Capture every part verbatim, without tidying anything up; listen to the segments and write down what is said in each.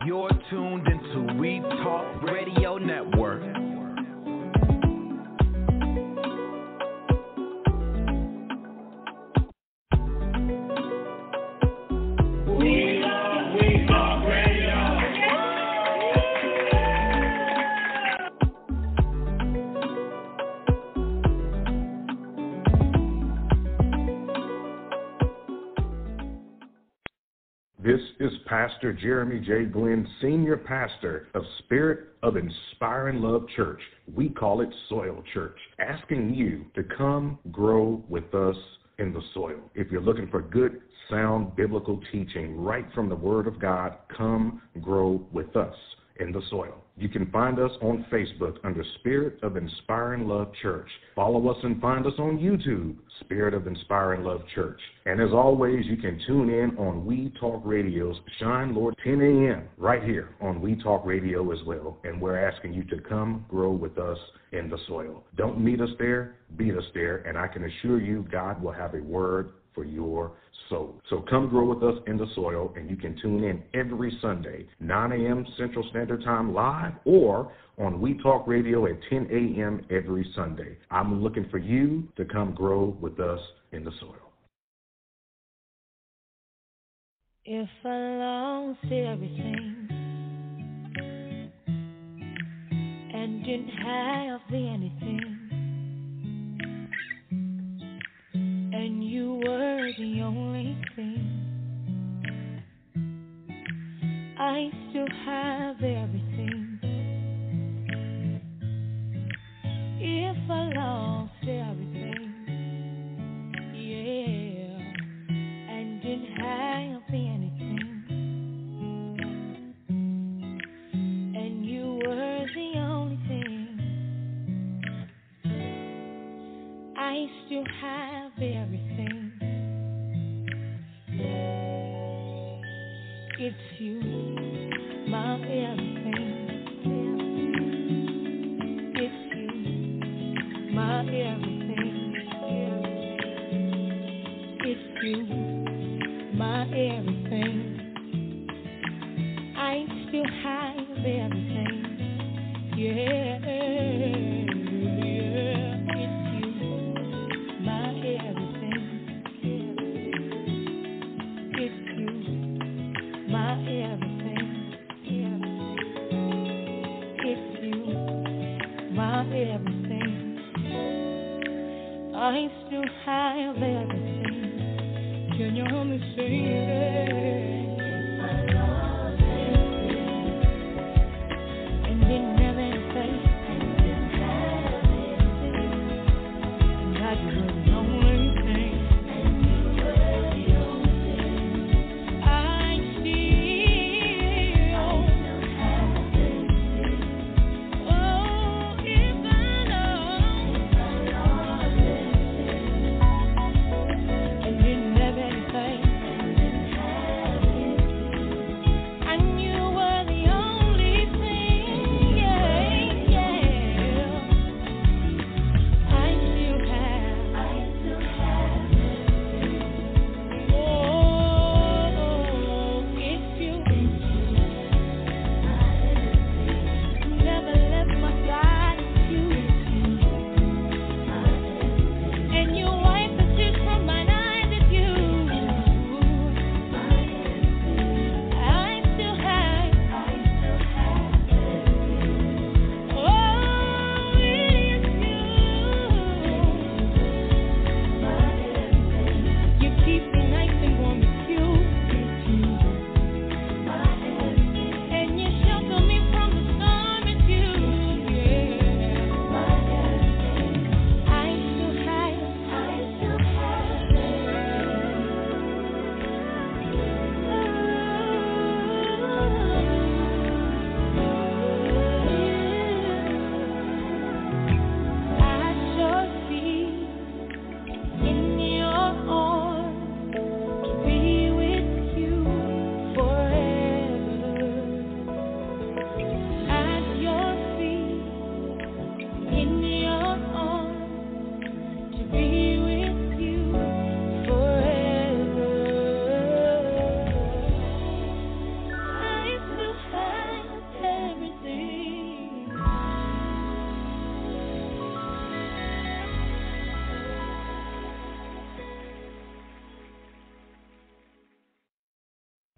You're tuned into We Talk Radio Network. This is Pastor Jeremy J. Glenn, Senior Pastor of Spirit of Inspiring Love Church. We call it Soil Church, asking you to come grow with us in the soil. If you're looking for good, sound biblical teaching right from the Word of God, come grow with us in the soil. You can find us on Facebook under Spirit of Inspiring Love Church. Follow us and find us on YouTube, Spirit of Inspiring Love Church. And as always, you can tune in on We Talk Radio's Shine Lord ten a.m. right here on We Talk Radio as well. And we're asking you to come grow with us in the soil. Don't meet us there, beat us there, and I can assure you God will have a word for your soul. So come grow with us in the soil, and you can tune in every Sunday, nine a.m. Central Standard Time live, or on We Talk Radio at ten a.m. every Sunday. I'm looking for you to come grow with us in the soil. If I lost everything and didn't have the anything, and you were the only thing, I still have everything. If I lost everything, yeah, and didn't have the anything, and you were the only thing, I still have everything. It's you, my everything. It's you, my everything. It's you, my everything. I still have everything. Yeah, yeah. It's you, my everything. It's you, my everything. It's you, my everything. I still have everything. Can you hear me sing it? And didn't have anything. And God, you were the only thing. I still, oh, if I know, and didn't have anything.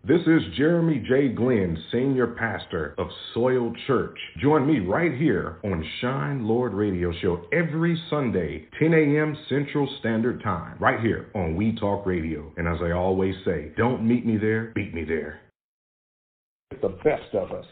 This is Jeremy J. Glenn, Senior Pastor of Soil Church. Join me right here on Shine Lord Radio Show every Sunday, ten a.m. Central Standard Time, right here on We Talk Radio. And as I always say, don't meet me there, beat me there. The best of us.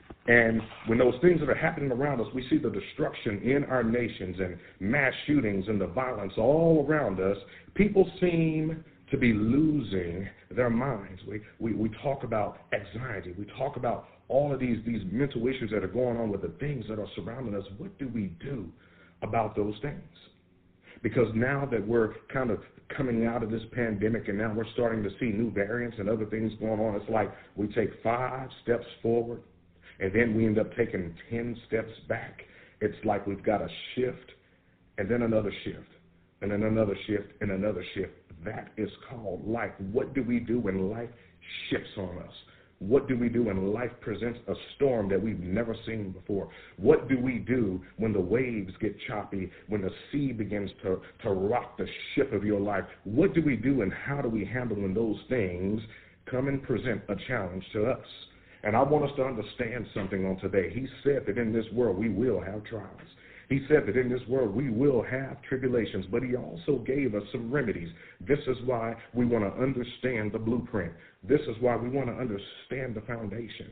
And when those things that are happening around us, we see the destruction in our nations and mass shootings and the violence all around us, people seem to be losing their minds. We, we we talk about anxiety. We talk about all of these, these mental issues that are going on with the things that are surrounding us. What do we do about those things? Because now that we're kind of coming out of this pandemic and now we're starting to see new variants and other things going on, it's like we take five steps forward and then we end up taking ten steps back. It's like we've got a shift and then another shift and then another shift and another shift. That is called life. What do we do when life shifts on us? What do we do when life presents a storm that we've never seen before? What do we do when the waves get choppy, when the sea begins to, to rock the ship of your life? What do we do and how do we handle when those things come and present a challenge to us? And I want us to understand something on today. He said that in this world we will have trials. He said that in this world we will have tribulations, but he also gave us some remedies. This is why we want to understand the blueprint. This is why we want to understand the foundation.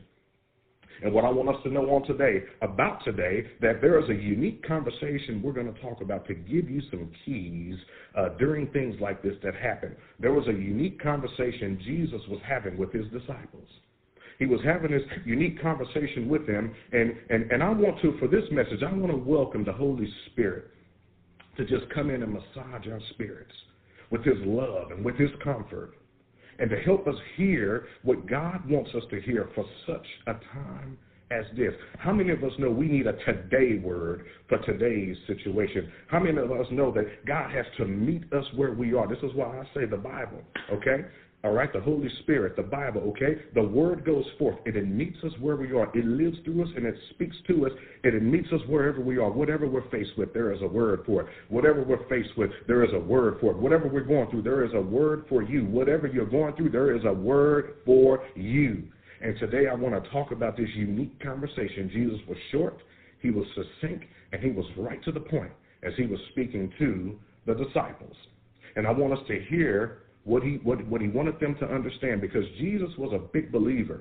And what I want us to know on today, about today, that there is a unique conversation we're going to talk about to give you some keys uh, during things like this that happen. There was a unique conversation Jesus was having with his disciples. He was having this unique conversation with them, and, and, and I want to, for this message, I want to welcome the Holy Spirit to just come in and massage our spirits with his love and with his comfort, and to help us hear what God wants us to hear for such a time as this. How many of us know we need a today word for today's situation? How many of us know that God has to meet us where we are? This is why I say the Bible, okay? All right, the Holy Spirit, the Bible, okay? The word goes forth, and it meets us where we are. It lives through us, and it speaks to us, and it meets us wherever we are. Whatever we're faced with, there is a word for it. Whatever we're faced with, there is a word for it. Whatever we're going through, there is a word for you. Whatever you're going through, there is a word for you. And today I want to talk about this unique conversation. Jesus was short, he was succinct, and he was right to the point as he was speaking to the disciples. And I want us to hear What he, what, what he wanted them to understand, because Jesus was a big believer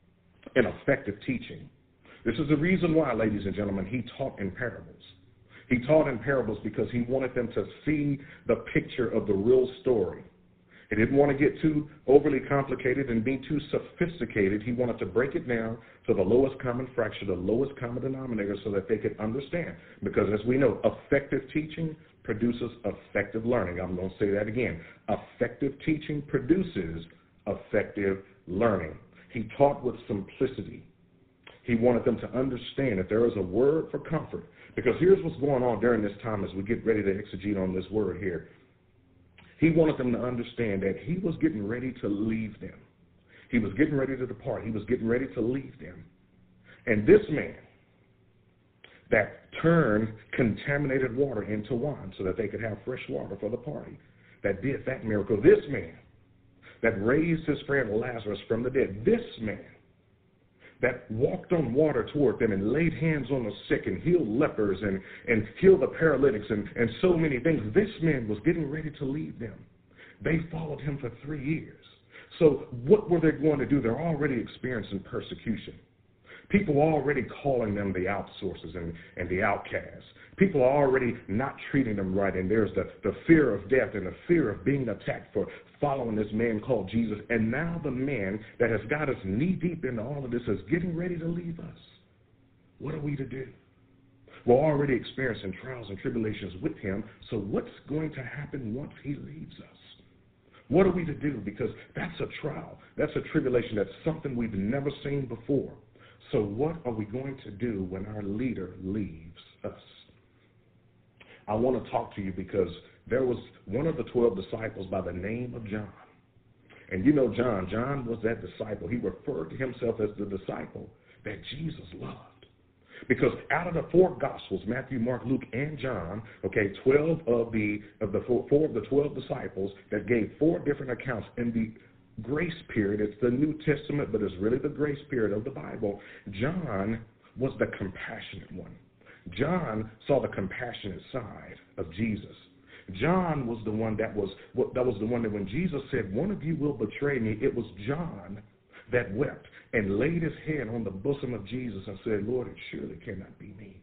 in effective teaching. This is the reason why, ladies and gentlemen, he taught in parables. He taught in parables because he wanted them to see the picture of the real story. He didn't want to get too overly complicated and be too sophisticated. He wanted to break it down to the lowest common fraction, the lowest common denominator, so that they could understand. Because as we know, effective teaching produces effective learning. I'm going to say that again. Effective teaching produces effective learning. He taught with simplicity. He wanted them to understand that there is a word for comfort. Because here's what's going on during this time as we get ready to exegete on this word here. He wanted them to understand that he was getting ready to leave them. He was getting ready to depart. He was getting ready to leave them. And this man that turned contaminated water into wine so that they could have fresh water for the party, that did that miracle. This man that raised his friend Lazarus from the dead, this man that walked on water toward them and laid hands on the sick and healed lepers and, and healed the paralytics and, and so many things, this man was getting ready to leave them. They followed him for three years. So what were they going to do? They're already experiencing persecution. People are already calling them the outsourcers and, and the outcasts. People are already not treating them right, and there's the, the fear of death and the fear of being attacked for following this man called Jesus. And now the man that has got us knee-deep into all of this is getting ready to leave us. What are we to do? We're already experiencing trials and tribulations with him, so what's going to happen once he leaves us? What are we to do? Because that's a trial. That's a tribulation. That's something we've never seen before. So what are we going to do when our leader leaves us? I want to talk to you because there was one of the twelve disciples by the name of John. And you know John. John was that disciple. He referred to himself as the disciple that Jesus loved. Because out of the four Gospels, Matthew, Mark, Luke, and John, okay, twelve of the of the four, four of the twelve disciples that gave four different accounts, and the grace period. It's the New Testament, but it's really the grace period of the Bible. John was the compassionate one. John saw the compassionate side of Jesus. John was the one that was that was the one that when Jesus said, one of you will betray me, it was John that wept and laid his head on the bosom of Jesus and said, Lord, it surely cannot be me.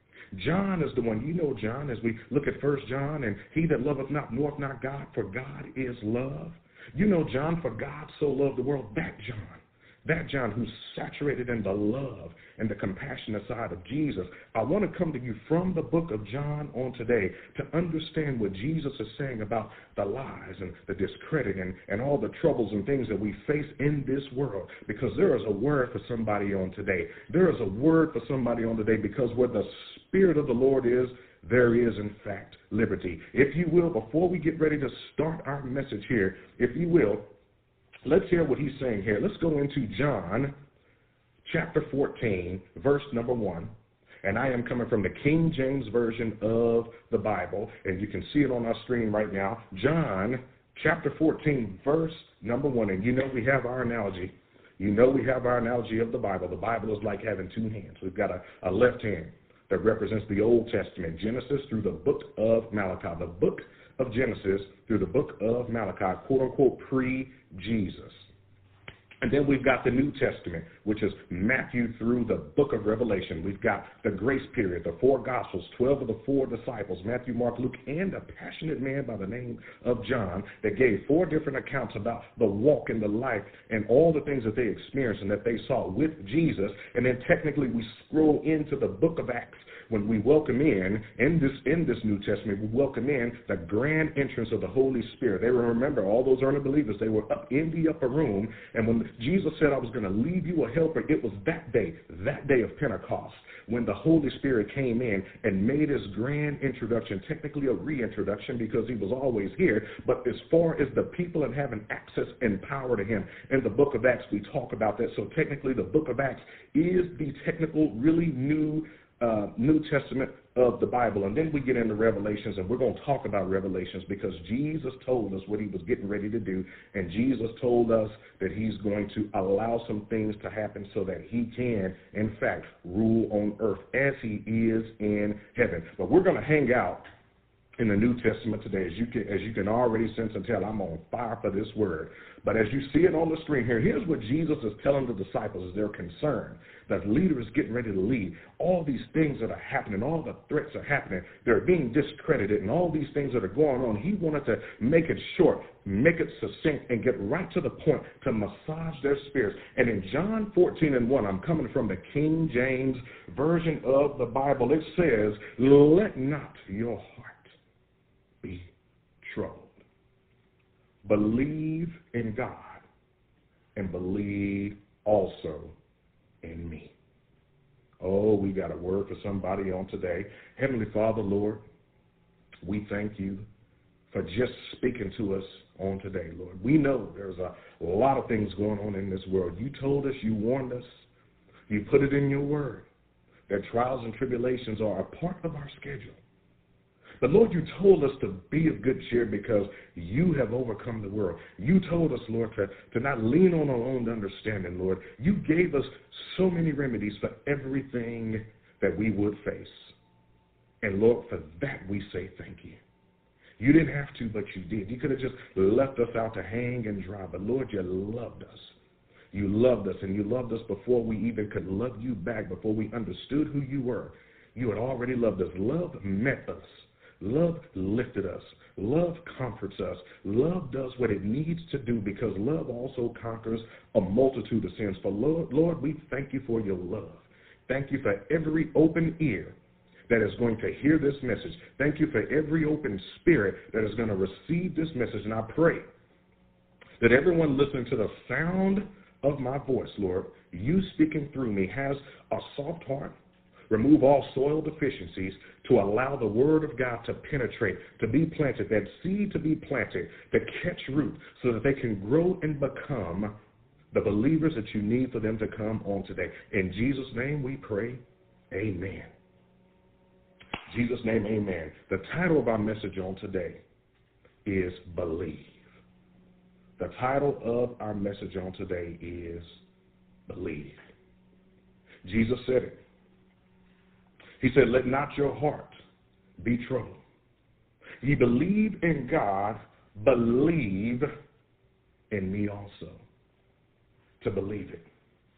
John is the one, you know John, as we look at First John, and he that loveth not knoweth not God, for God is love. You know John, for God so loved the world, that John. That John who's saturated in the love and the compassionate side of Jesus. I want to come to you from the book of John on today to understand what Jesus is saying about the lies and the discredit and, and all the troubles and things that we face in this world. Because there is a word for somebody on today. There is a word for somebody on today, because where the Spirit of the Lord is, there is, in fact, liberty. If you will, before we get ready to start our message here, if you will, let's hear what he's saying here. Let's go into John chapter fourteen, verse number one. And I am coming from the King James Version of the Bible, and you can see it on our screen right now. John chapter fourteen, verse number one. And you know we have our analogy. You know we have our analogy of the Bible. The Bible is like having two hands. We've got a, a left hand that represents the Old Testament, Genesis through the book of Malachi. The book of Genesis through the book of Malachi, quote unquote, pre-Jesus. And then we've got the New Testament, which is Matthew through the book of Revelation. We've got the grace period, the four Gospels, twelve of the four disciples, Matthew, Mark, Luke, and a passionate man by the name of John that gave four different accounts about the walk and the life and all the things that they experienced and that they saw with Jesus. And then technically we scroll into the book of Acts, when we welcome in, in this in this New Testament, we welcome in the grand entrance of the Holy Spirit. They were, remember, all those early believers, they were up in the upper room, and when Jesus said, I was going to leave you a helper, it was that day, that day of Pentecost, when the Holy Spirit came in and made his grand introduction, technically a reintroduction because he was always here, but as far as the people and having access and power to him, in the book of Acts, we talk about that. So technically the book of Acts is the technical, really new Uh, New Testament of the Bible. And then we get into Revelations, and we're going to talk about Revelations because Jesus told us what he was getting ready to do, and Jesus told us that he's going to allow some things to happen so that he can, in fact, rule on earth as he is in heaven. But we're going to hang out in the New Testament today. As you can, as you can already sense and tell, I'm on fire for this word. But as you see it on the screen here, here's what Jesus is telling the disciples as they're concerned. That leader is getting ready to lead. All these things that are happening, all the threats are happening. They're being discredited, and all these things that are going on. He wanted to make it short, make it succinct, and get right to the point to massage their spirits. And in John fourteen and one, I'm coming from the King James Version of the Bible. It says, let not your heart be troubled. Believe in God and believe also in me. Oh, we got a word for somebody on today. Heavenly Father, Lord, we thank you for just speaking to us on today, Lord. We know there's a lot of things going on in this world. You told us, you warned us, you put it in your word that trials and tribulations are a part of our schedule. But Lord, you told us to be of good cheer because you have overcome the world. You told us, Lord, to, to not lean on our own understanding, Lord. You gave us so many remedies for everything that we would face. And Lord, for that we say thank you. You didn't have to, but you did. You could have just left us out to hang and dry. But Lord, you loved us. You loved us, and you loved us before we even could love you back, before we understood who you were. You had already loved us. Love met us. Love lifted us. Love comforts us. Love does what it needs to do because love also conquers a multitude of sins. For Lord, Lord, we thank you for your love. Thank you for every open ear that is going to hear this message. Thank you for every open spirit that is going to receive this message. And I pray that everyone listening to the sound of my voice, Lord, you speaking through me, has a soft heart. Remove all soil deficiencies to allow the word of God to penetrate, to be planted, that seed to be planted, to catch root so that they can grow and become the believers that you need for them to come on today. In Jesus' name we pray, amen. Jesus' name, amen. The title of our message on today is Believe. The title of our message on today is Believe. Jesus said it. He said, let not your heart be troubled. Ye believe in God, believe in me also. To believe it.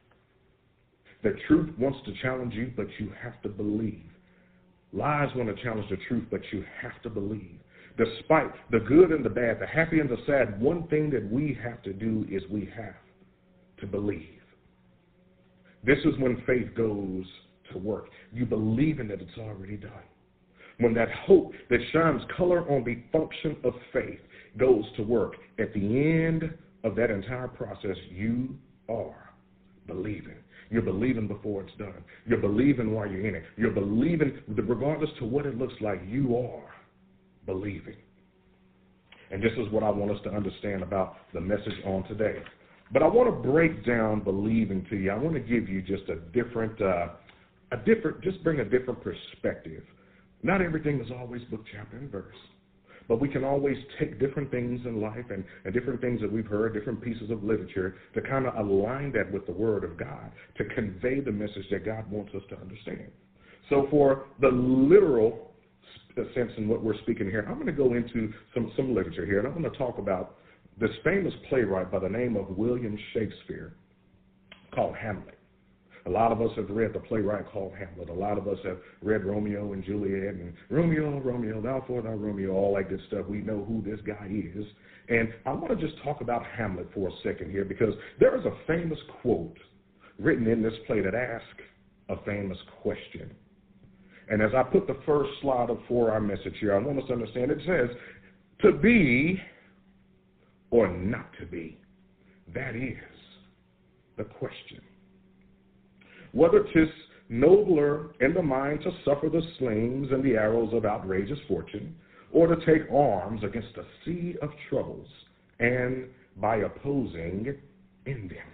The truth wants to challenge you, but you have to believe. Lies want to challenge the truth, but you have to believe. Despite the good and the bad, the happy and the sad, one thing that we have to do is we have to believe. This is when faith goes to work. You believe in that it's already done. When that hope that shines color on the function of faith goes to work, at the end of that entire process, you are believing. You're believing before it's done. You're believing while you're in it. You're believing regardless to what it looks like. You are believing. And this is what I want us to understand about the message on today. But I want to break down believing to you. I want to give you just a different, uh, a different, just bring a different perspective. Not everything is always book, chapter, and verse. But we can always take different things in life and, and different things that we've heard, different pieces of literature, to kind of align that with the Word of God, to convey the message that God wants us to understand. So for the literal sense in what we're speaking here, I'm going to go into some, some literature here, and I'm going to talk about this famous playwright by the name of William Shakespeare called Hamlet. A lot of us have read the playwright called Hamlet. A lot of us have read Romeo and Juliet and Romeo, Romeo, thou for thou Romeo, all that good stuff. We know who this guy is. And I want to just talk about Hamlet for a second here, because there is a famous quote written in this play that asks a famous question. And as I put the first slide up for our message here, I want us to understand it says, to be or not to be, that is the question. Whether 'tis nobler in the mind to suffer the slings and the arrows of outrageous fortune, or to take arms against a sea of troubles, and by opposing end them.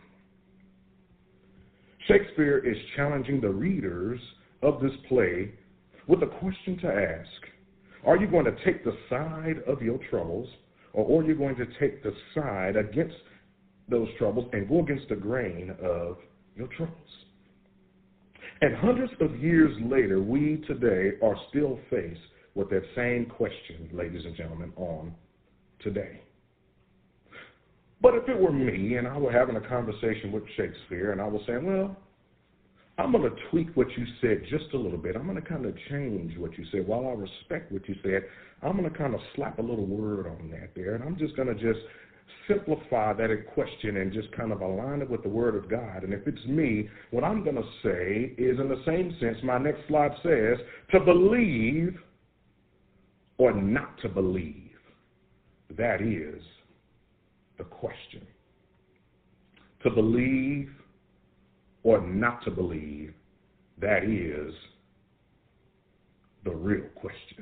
Shakespeare is challenging the readers of this play with a question to ask. Are you going to take the side of your troubles, or are you going to take the side against those troubles and go against the grain of your troubles? And hundreds of years later, we today are still faced with that same question, ladies and gentlemen, on today. But if it were me and I were having a conversation with Shakespeare and I was saying, well, I'm going to tweak what you said just a little bit. I'm going to kind of change what you said. While I respect what you said, I'm going to kind of slap a little word on that there. And I'm just going to just simplify that question and just kind of align it with the Word of God. And if it's me, what I'm going to say is, in the same sense, my next slide says, to believe or not to believe. That is the question. To believe or not to believe, that is the real question.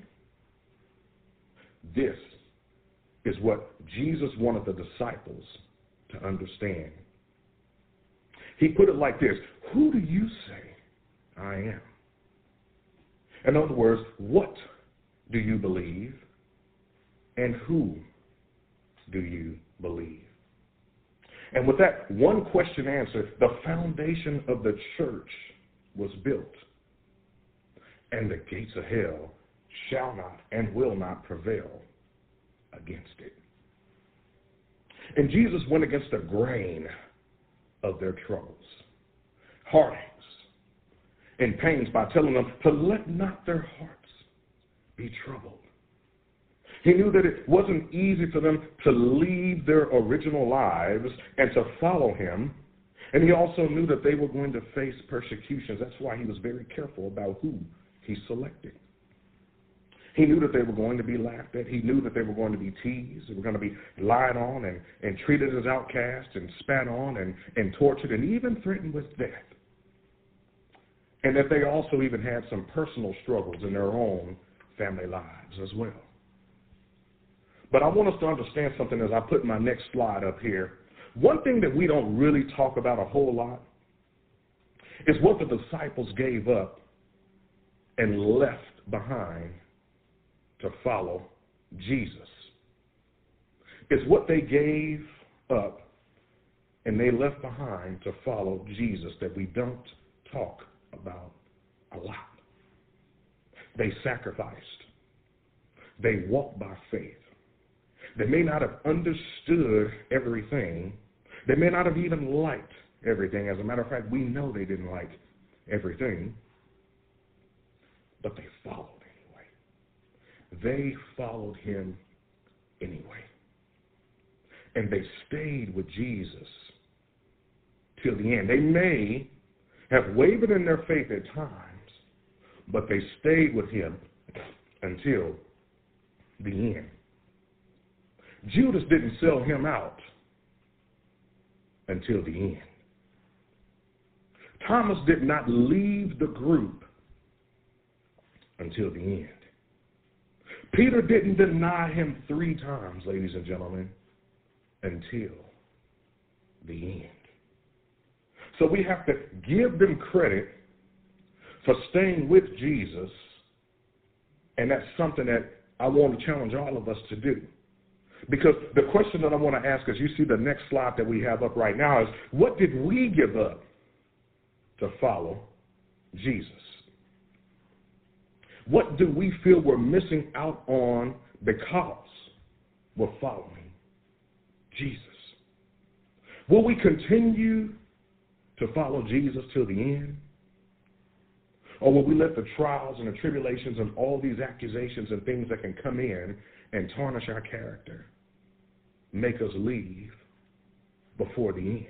This is what Jesus wanted the disciples to understand. He put it like this: who do you say I am? In other words, what do you believe, and who do you believe? And with that one question answered, the foundation of the church was built, and the gates of hell shall not and will not prevail against it. And Jesus went against the grain of their troubles, heartaches, and pains by telling them to let not their hearts be troubled. He knew that it wasn't easy for them to leave their original lives and to follow him. And he also knew that they were going to face persecutions. That's why he was very careful about who he selected. He knew that they were going to be laughed at. He knew that they were going to be teased. They were going to be lied on and, and treated as outcasts and spat on and, and tortured and even threatened with death. And that they also even had some personal struggles in their own family lives as well. But I want us to understand something as I put my next slide up here. One thing that we don't really talk about a whole lot is what the disciples gave up and left behind to follow Jesus. It's what they gave up and they left behind to follow Jesus that we don't talk about a lot. They sacrificed. They walked by faith. They may not have understood everything. They may not have even liked everything. As a matter of fact, we know they didn't like everything, but they followed anyway. They followed him anyway. And they stayed with Jesus till the end. They may have wavered in their faith at times, but they stayed with him until the end. Judas didn't sell him out until the end. Thomas did not leave the group until the end. Peter didn't deny him three times, ladies and gentlemen, until the end. So we have to give them credit for staying with Jesus, and that's something that I want to challenge all of us to do. Because the question that I want to ask, as you see the next slide that we have up right now, is what did we give up to follow Jesus? What do we feel we're missing out on because we're following Jesus? Will we continue to follow Jesus till the end? Or will we let the trials and the tribulations and all these accusations and things that can come in and tarnish our character make us leave before the end?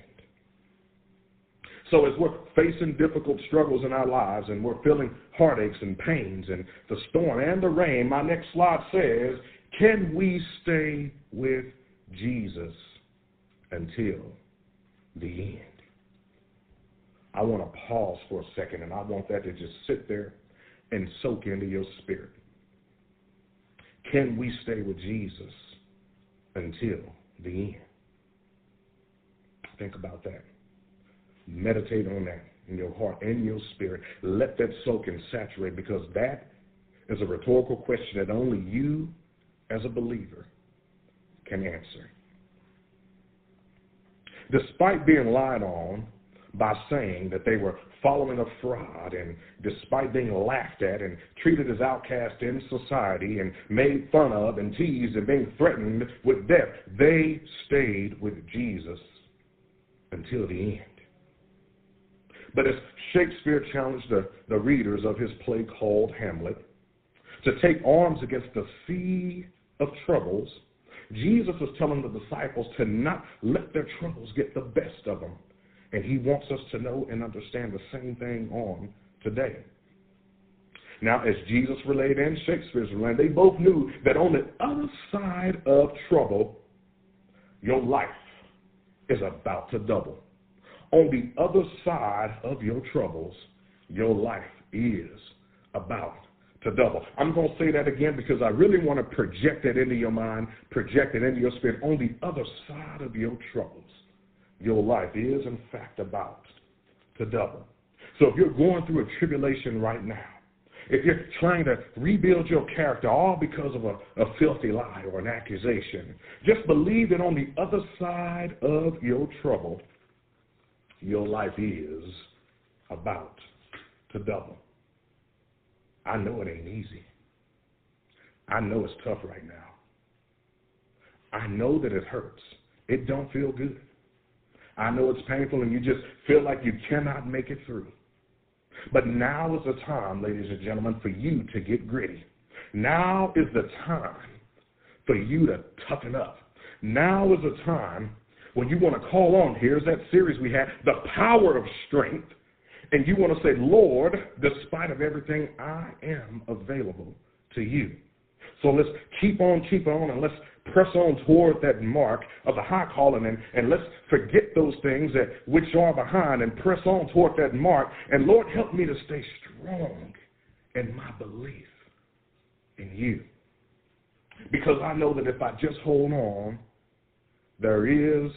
So as we're facing difficult struggles in our lives and we're feeling heartaches and pains and the storm and the rain, my next slide says, can we stay with Jesus until the end? I want to pause for a second, and I want that to just sit there and soak into your spirit. Can we stay with Jesus until the end? Think about that. Meditate on that in your heart and your spirit. Let that soak and saturate, because that is a rhetorical question that only you as a believer can answer. Despite being lied on by saying that they were following a fraud, and despite being laughed at and treated as outcasts in society and made fun of and teased and being threatened with death, they stayed with Jesus until the end. But as Shakespeare challenged the, the readers of his play called Hamlet to take arms against the sea of troubles, Jesus was telling the disciples to not let their troubles get the best of them. And he wants us to know and understand the same thing on today. Now, as Jesus relayed and Shakespeare's relayed, they both knew that on the other side of trouble, your life is about to double. On the other side of your troubles, your life is about to double. I'm going to say that again because I really want to project it into your mind, project it into your spirit. On the other side of your troubles, your life is, in fact, about to double. So if you're going through a tribulation right now, if you're trying to rebuild your character all because of a, a filthy lie or an accusation, just believe that on the other side of your trouble, your life is about to double. I know it ain't easy. I know it's tough right now. I know that it hurts. It don't feel good. I know it's painful and you just feel like you cannot make it through. But now is the time, ladies and gentlemen, for you to get gritty. Now is the time for you to toughen up. Now is the time when you want to call on, here's that series we had, The Power of Strength, and you want to say, Lord, despite of everything, I am available to you. So let's keep on, keep on, and let's press on toward that mark of the high calling, and, and let's forget those things that which are behind and press on toward that mark. And Lord, help me to stay strong in my belief in you. Because I know that if I just hold on, there is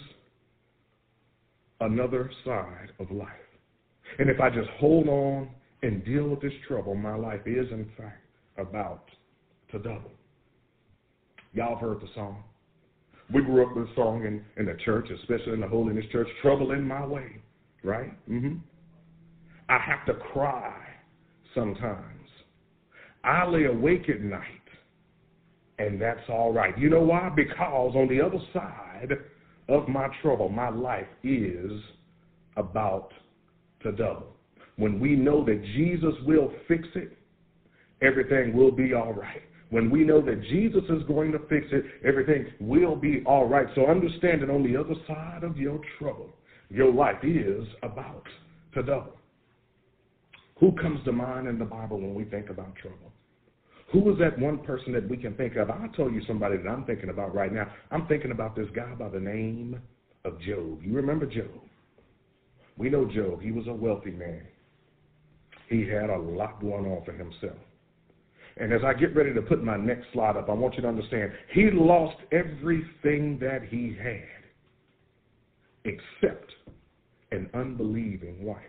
another side of life. And if I just hold on and deal with this trouble, my life is, in fact, about to double. Y'all have heard the song. We grew up with a song in, in the church, especially in the Holiness Church, trouble in my way, right? Mm-hmm. I have to cry sometimes. I lay awake at night, and that's all right. You know why? Because on the other side of my trouble, my life is about to double. When we know that Jesus will fix it, everything will be all right. When we know that Jesus is going to fix it, everything will be all right. So understand that on the other side of your trouble, your life is about to double. Who comes to mind in the Bible when we think about trouble? Who is that one person that we can think of? I'll tell you somebody that I'm thinking about right now. I'm thinking about this guy by the name of Job. You remember Job? We know Job. He was a wealthy man. He had a lot going on for himself. And as I get ready to put my next slide up, I want you to understand, he lost everything that he had except an unbelieving wife.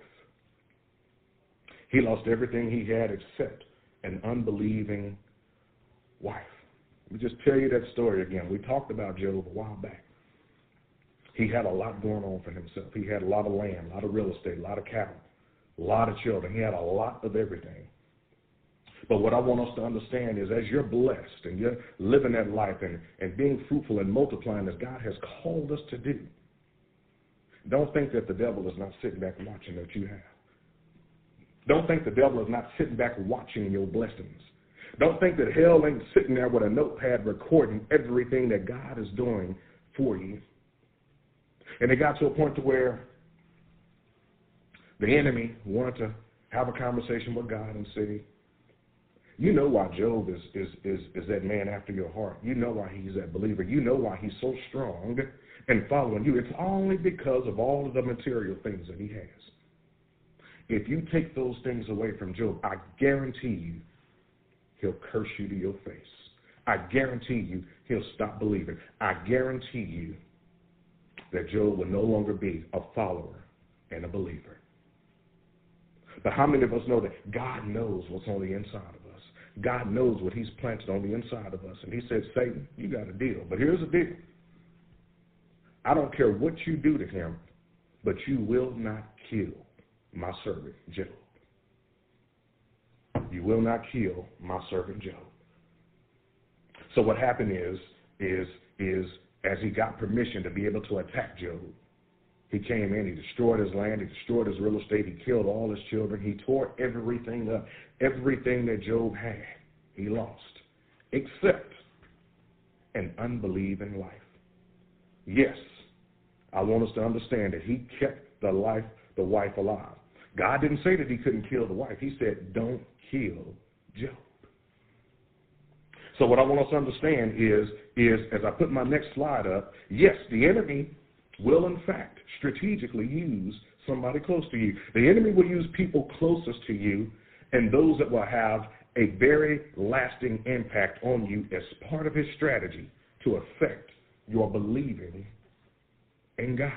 He lost everything he had except an unbelieving wife. Let me just tell you that story again. We talked about Job a while back. He had a lot going on for himself. He had a lot of land, a lot of real estate, a lot of cattle, a lot of children. He had a lot of everything. But what I want us to understand is as you're blessed and you're living that life and, and being fruitful and multiplying as God has called us to do, don't think that the devil is not sitting back watching what you have. Don't think the devil is not sitting back watching your blessings. Don't think that hell ain't sitting there with a notepad recording everything that God is doing for you. And it got to a point to where the enemy wanted to have a conversation with God and say, you know why Job is, is, is, is that man after your heart. You know why he's that believer. You know why he's so strong and following you. It's only because of all of the material things that he has. If you take those things away from Job, I guarantee you he'll curse you to your face. I guarantee you he'll stop believing. I guarantee you that Job will no longer be a follower and a believer. But how many of us know that God knows what's on the inside of us? God knows what he's planted on the inside of us. And he said, Satan, you got a deal. But here's the deal. I don't care what you do to him, but you will not kill my servant Job. You will not kill my servant Job. So what happened is, is, is as he got permission to be able to attack Job, he came in, he destroyed his land, he destroyed his real estate, he killed all his children, he tore everything up. Everything that Job had, he lost, except an unbelieving life. Yes, I want us to understand that he kept the life, the wife alive. God didn't say that he couldn't kill the wife. He said, don't kill Job. So what I want us to understand is, is as I put my next slide up, yes, the enemy will, in fact, strategically use somebody close to you. The enemy will use people closest to you and those that will have a very lasting impact on you as part of his strategy to affect your believing in God.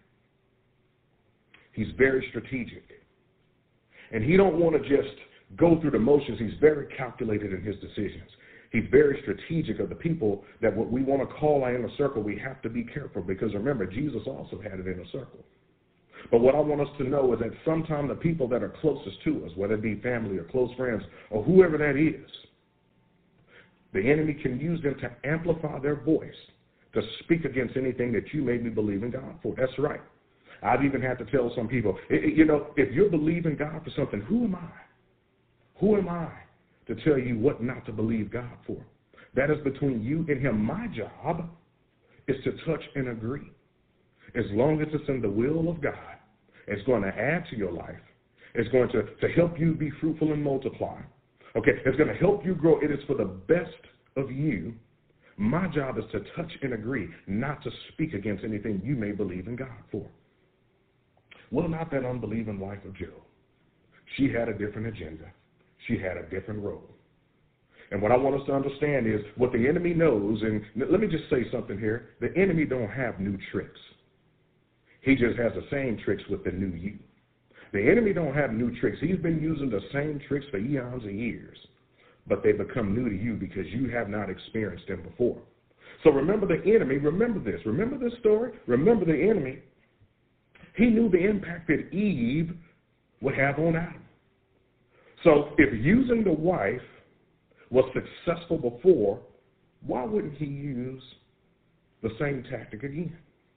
He's very strategic. And he don't want to just go through the motions. He's very calculated in his decisions. He's very strategic of the people that what we want to call our inner circle, we have to be careful because remember, Jesus also had an inner circle. But what I want us to know is that sometimes the people that are closest to us, whether it be family or close friends or whoever that is, the enemy can use them to amplify their voice to speak against anything that you may be believing God for. That's right. I've even had to tell some people, you know, if you're believing God for something, who am I? Who am I to tell you what not to believe God for? That is between you and him. My job is to touch and agree. As long as it's in the will of God, it's going to add to your life. It's going to, to help you be fruitful and multiply. Okay, it's going to help you grow. It is for the best of you. My job is to touch and agree, not to speak against anything you may believe in God for. Well, not that unbelieving wife of Job. She had a different agenda. She had a different role. And what I want us to understand is what the enemy knows, and let me just say something here. The enemy don't have new tricks. He just has the same tricks with the new you. The enemy don't have new tricks. He's been using the same tricks for eons and years, but they become new to you because you have not experienced them before. So remember the enemy, remember this, remember this story, remember the enemy. He knew the impact that Eve would have on Adam. So if using the wife was successful before, why wouldn't he use the same tactic again?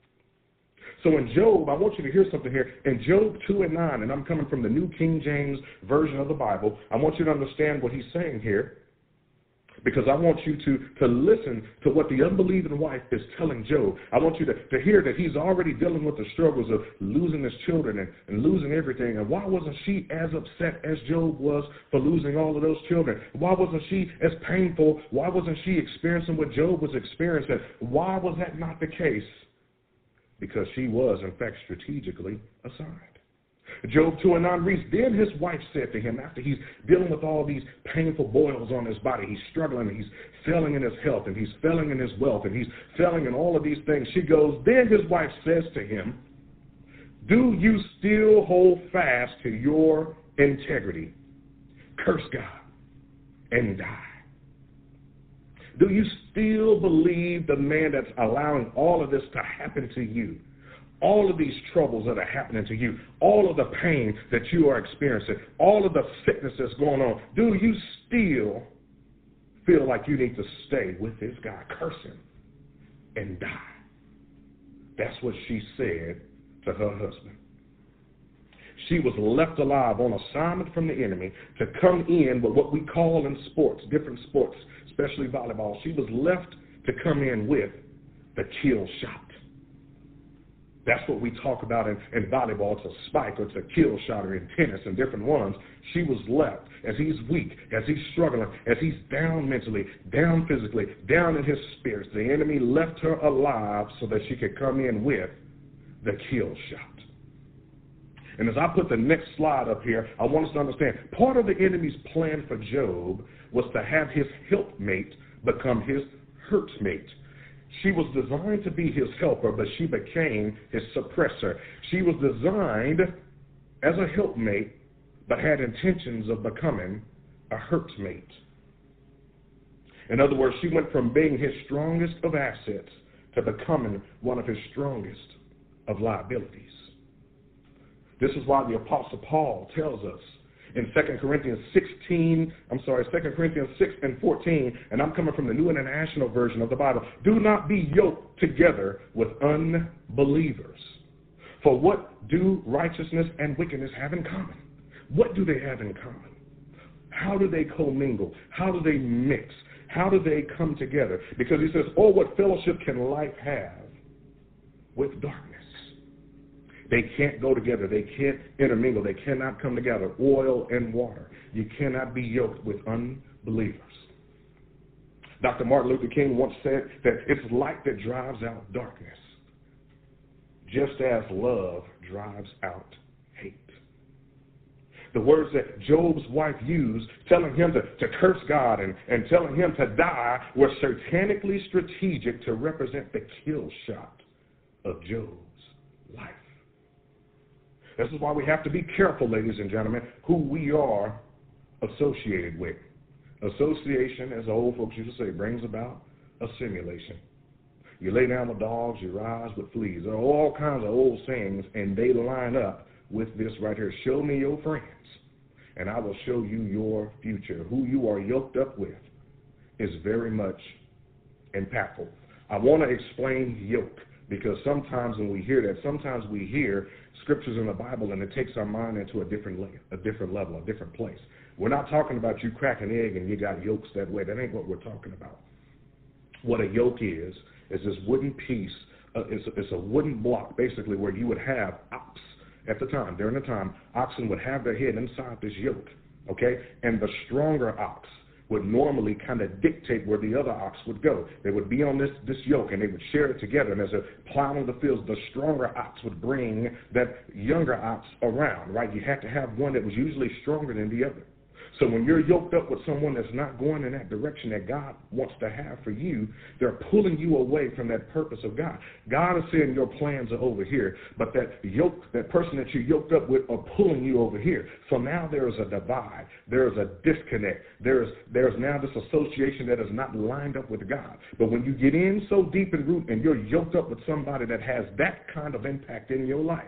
So in Job, I want you to hear something here. In Job two and nine, and I'm coming from the New King James Version of the Bible, I want you to understand what he's saying here, because I want you to, to listen to what the unbelieving wife is telling Job. I want you to, to hear that he's already dealing with the struggles of losing his children and, and losing everything. And why wasn't she as upset as Job was for losing all of those children? Why wasn't she as painful? Why wasn't she experiencing what Job was experiencing? Why was that not the case? Because she was, in fact, strategically assigned. Job two and nine reads, then his wife said to him, after he's dealing with all these painful boils on his body, he's struggling, he's failing in his health, and he's failing in his wealth, and he's failing in all of these things. She goes, then his wife says to him, do you still hold fast to your integrity? Curse God and die. Do you still believe the man that's allowing all of this to happen to you? All of these troubles that are happening to you, all of the pain that you are experiencing, all of the sickness that's going on, do you still feel like you need to stay with this guy, curse him, and die? That's what she said to her husband. She was left alive on assignment from the enemy to come in with what we call in sports, different sports, especially volleyball. She was left to come in with the kill shot. That's what we talk about in, in volleyball. It's a spike or it's a kill shot, or in tennis and different ones. She was left as he's weak, as he's struggling, as he's down mentally, down physically, down in his spirits. The enemy left her alive so that she could come in with the kill shot. And as I put the next slide up here, I want us to understand, part of the enemy's plan for Job was to have his helpmate become his hurtmate. She was designed to be his helper, but she became his suppressor. She was designed as a helpmate, but had intentions of becoming a hurtmate. In other words, she went from being his strongest of assets to becoming one of his strongest of liabilities. This is why the Apostle Paul tells us in Second Corinthians sixteen, I'm sorry, Second Corinthians six and fourteen, and I'm coming from the New International Version of the Bible, do not be yoked together with unbelievers. For what do righteousness and wickedness have in common? What do they have in common? How do they commingle? How do they mix? How do they come together? Because he says, oh, what fellowship can light have with darkness? They can't go together. They can't intermingle. They cannot come together. Oil and water. You cannot be yoked with unbelievers. Doctor Martin Luther King once said that it's light that drives out darkness, just as love drives out hate. The words that Job's wife used, telling him to, to curse God and, and telling him to die, were satanically strategic to represent the kill shot of Job's life. This is why we have to be careful, ladies and gentlemen, who we are associated with. Association, as the old folks used to say, brings about a simulation. You lay down with dogs, you rise with fleas. There are all kinds of old sayings, and they line up with this right here. Show me your friends, and I will show you your future. Who you are yoked up with is very much impactful. I want to explain yoke, because sometimes when we hear that, sometimes we hear scriptures in the Bible and it takes our mind into a different level, a different level, a different place. We're not talking about you crack an egg and you got yolks that way. That ain't what we're talking about. What a yoke is, is this wooden piece, uh, it's, it's a wooden block basically where you would have ox at the time. During the time, oxen would have their head inside this yoke, okay? And the stronger ox would normally kind of dictate where the other ox would go. They would be on this, this yoke, and they would share it together. And as they're plowing the fields, the stronger ox would bring that younger ox around, right? You had to have one that was usually stronger than the other. So when you're yoked up with someone that's not going in that direction that God wants to have for you, they're pulling you away from that purpose of God. God is saying your plans are over here, but that yoke, that person that you're yoked up with are pulling you over here. So now there is a divide. There is a disconnect. There's there's now this association that is not lined up with God. But when you get in so deep in root and you're yoked up with somebody that has that kind of impact in your life,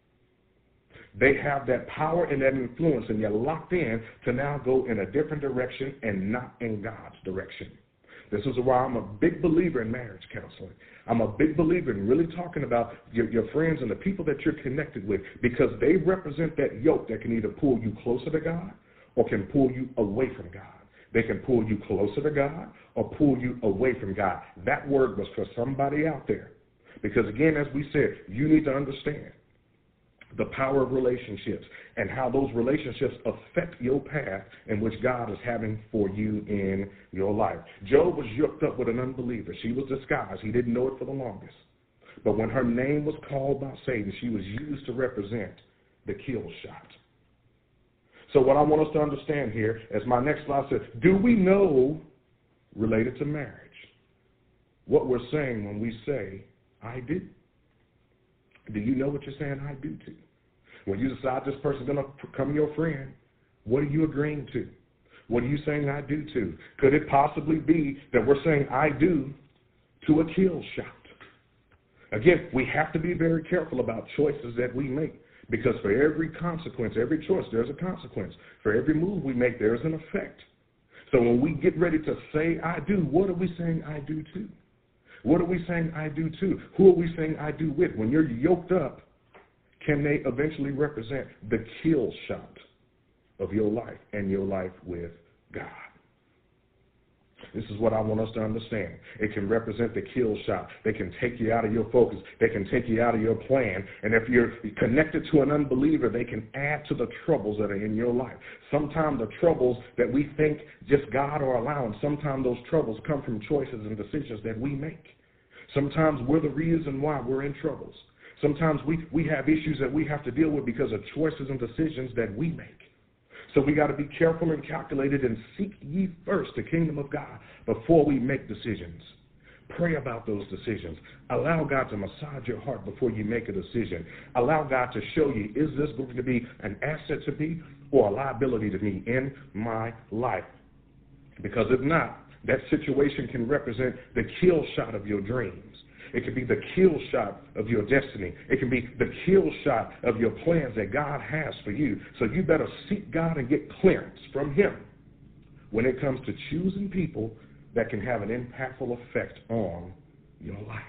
they have that power and that influence, and you're locked in to now go in a different direction and not in God's direction. This is why I'm a big believer in marriage counseling. I'm a big believer in really talking about your, your friends and the people that you're connected with, because they represent that yoke that can either pull you closer to God or can pull you away from God. They can pull you closer to God or pull you away from God. That word was for somebody out there. Because again, as we said, you need to understand the power of relationships and how those relationships affect your path in which God is having for you in your life. Job was yoked up with an unbeliever. She was disguised. He didn't know it for the longest. But when her name was called by Satan, she was used to represent the kill shot. So what I want us to understand here, as my next slide says, do we know, related to marriage, what we're saying when we say, I do? Do you know what you're saying I do to? When you decide this person's going to become your friend, what are you agreeing to? What are you saying I do to? Could it possibly be that we're saying I do to a kill shot? Again, we have to be very careful about choices that we make, because for every consequence, every choice, there's a consequence. For every move we make, there's an effect. So when we get ready to say I do, what are we saying I do to? What are we saying I do to? Who are we saying I do with? When you're yoked up, can they eventually represent the kill shot of your life and your life with God? This is what I want us to understand. It can represent the kill shot. They can take you out of your focus. They can take you out of your plan. And if you're connected to an unbeliever, they can add to the troubles that are in your life. Sometimes the troubles that we think just God are allowing, sometimes those troubles come from choices and decisions that we make. Sometimes we're the reason why we're in troubles. Sometimes we, we have issues that we have to deal with because of choices and decisions that we make. So we got to be careful and calculated and seek ye first the kingdom of God before we make decisions. Pray about those decisions. Allow God to massage your heart before you make a decision. Allow God to show you, is this going to be an asset to me or a liability to me in my life? Because if not, that situation can represent the kill shot of your dreams. It can be the kill shot of your destiny. It can be the kill shot of your plans that God has for you. So you better seek God and get clearance from Him when it comes to choosing people that can have an impactful effect on your life.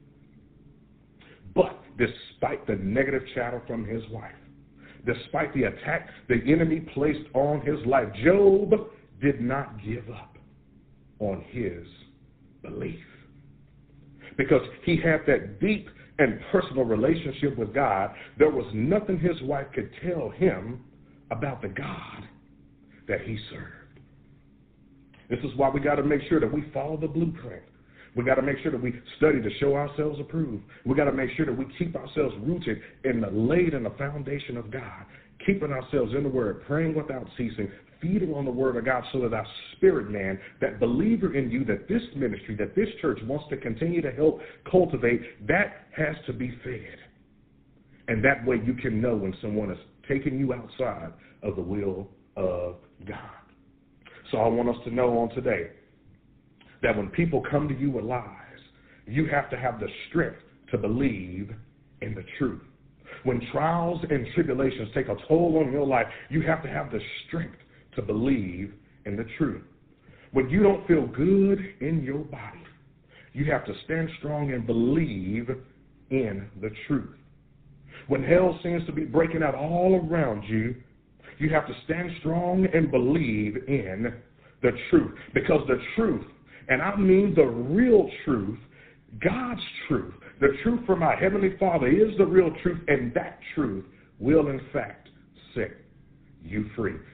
But despite the negative chatter from his wife, despite the attack the enemy placed on his life, Job did not give up on his belief. Because he had that deep and personal relationship with God, there was nothing his wife could tell him about the God that he served. This is why we got to make sure that we follow the blueprint. We got to make sure that we study to show ourselves approved. We got to make sure that we keep ourselves rooted in the laid in the foundation of God, keeping ourselves in the Word, praying without ceasing, feeding on the Word of God, so that our spirit man, that believer in you, that this ministry, that this church wants to continue to help cultivate, that has to be fed. And that way you can know when someone is taking you outside of the will of God. So I want us to know on today that when people come to you with lies, you have to have the strength to believe in the truth. When trials and tribulations take a toll on your life, you have to have the strength to believe in the truth. When you don't feel good in your body, you have to stand strong and believe in the truth. When hell seems to be breaking out all around you, you have to stand strong and believe in the truth. Because the truth, and I mean the real truth, God's truth, the truth from our Heavenly Father is the real truth, and that truth will in fact set you free.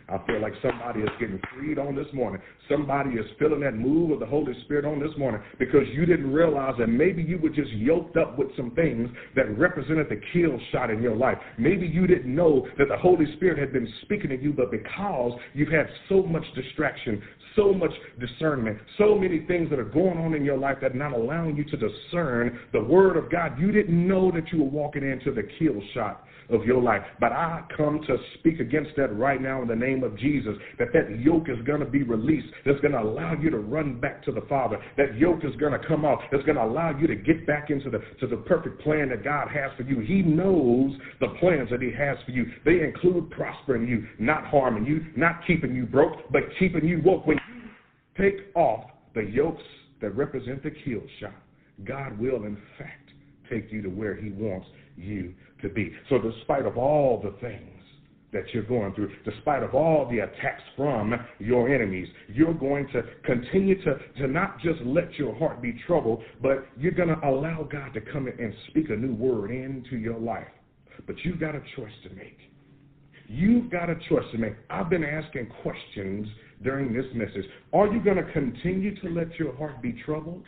I feel like somebody is getting freed on this morning. Somebody is feeling that move of the Holy Spirit on this morning because you didn't realize that maybe you were just yoked up with some things that represented the kill shot in your life. Maybe you didn't know that the Holy Spirit had been speaking to you, but because you've had so much distraction, so much discernment, so many things that are going on in your life that are not allowing you to discern the Word of God, you didn't know that you were walking into the kill shot of your life. But I come to speak against that right now in the name of Jesus, that that yoke is going to be released, that's going to allow you to run back to the Father. That yoke is going to come off, that's going to allow you to get back into the, to the perfect plan that God has for you. He knows the plans that he has for you. They include prospering you, not harming you, not keeping you broke, but keeping you woke. When you take off the yokes that represent the kill shot, God will, in fact, take you to where he wants you to be. So despite of all the things that you're going through, despite of all the attacks from your enemies, you're going to continue to, to not just let your heart be troubled, but you're going to allow God to come in and speak a new word into your life. But you've got a choice to make. You've got a choice to make. I've been asking questions during this message. Are you going to continue to let your heart be troubled?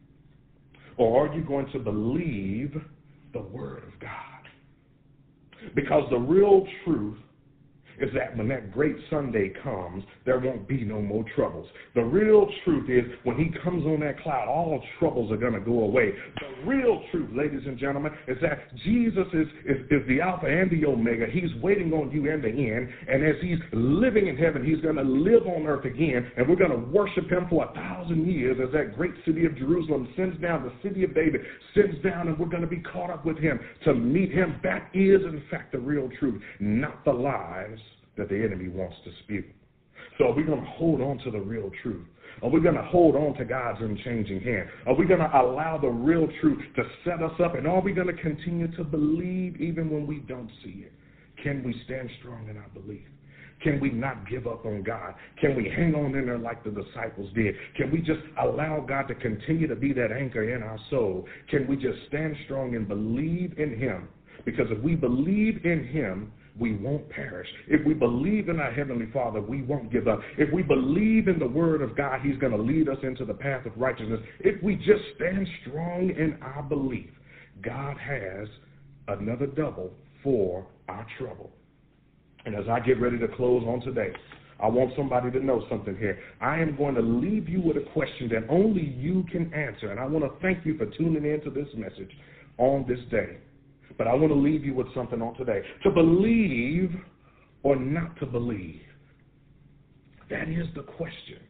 Or are you going to believe the Word of God? Because the real truth is that when that great Sunday comes, there won't be no more troubles. The real truth is when he comes on that cloud, all troubles are going to go away. The real truth, ladies and gentlemen, is that Jesus is, is, is the Alpha and the Omega. He's waiting on you in the end. And as he's living in heaven, he's going to live on earth again. And we're going to worship him for a thousand years as that great city of Jerusalem sends down, the city of David sends down, and we're going to be caught up with him to meet him. That is, in fact, the real truth, not the lies that the enemy wants to spew. So are we going to hold on to the real truth? Are we going to hold on to God's unchanging hand? Are we going to allow the real truth to set us up? And are we going to continue to believe even when we don't see it? Can we stand strong in our belief? Can we not give up on God? Can we hang on in there like the disciples did? Can we just allow God to continue to be that anchor in our soul? Can we just stand strong and believe in him? Because if we believe in him, we won't perish. If we believe in our Heavenly Father, we won't give up. If we believe in the Word of God, he's going to lead us into the path of righteousness. If we just stand strong in our belief, God has another double for our trouble. And as I get ready to close on today, I want somebody to know something here. I am going to leave you with a question that only you can answer. And I want to thank you for tuning in to this message on this day. But I want to leave you with something on today. To believe or not to believe, that is the question.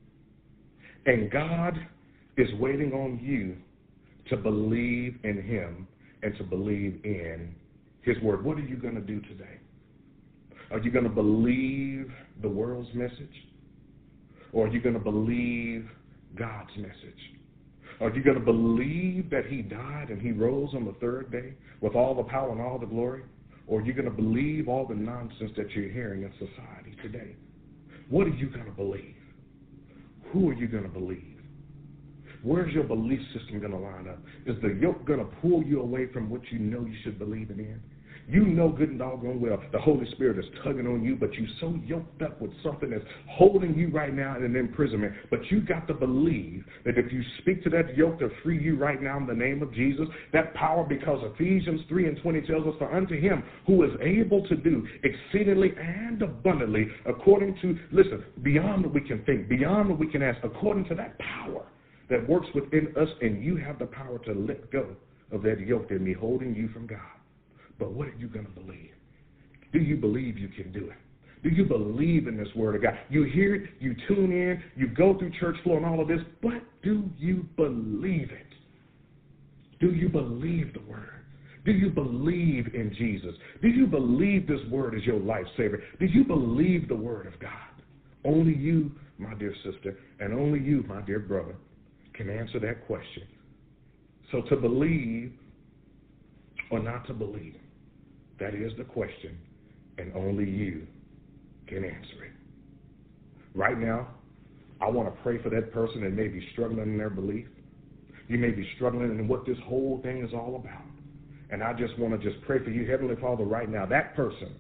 And God is waiting on you to believe in him and to believe in his word. What are you going to do today? Are you going to believe the world's message? Or are you going to believe God's message? Are you going to believe that he died and he rose on the third day with all the power and all the glory? Or are you going to believe all the nonsense that you're hearing in society today? What are you going to believe? Who are you going to believe? Where's your belief system going to line up? Is the yoke going to pull you away from what you know you should believe in? You know good and doggone well the Holy Spirit is tugging on you, but you're so yoked up with something that's holding you right now in an imprisonment. But you got to believe that if you speak to that yoke to free you right now in the name of Jesus, that power, because Ephesians three and twenty tells us, for unto him who is able to do exceedingly and abundantly according to, listen, beyond what we can think, beyond what we can ask, according to that power that works within us, and you have the power to let go of that yoke that be holding you from God. But what are you going to believe? Do you believe you can do it? Do you believe in this word of God? You hear it, you tune in, you go through church floor and all of this, but do you believe it? Do you believe the word? Do you believe in Jesus? Do you believe this word is your lifesaver? Do you believe the word of God? Only you, my dear sister, and only you, my dear brother, can answer that question. So to believe or not to believe, that is the question, and only you can answer it. Right now, I want to pray for that person that may be struggling in their belief. You may be struggling in what this whole thing is all about. And I just want to just pray for you, Heavenly Father, right now, that person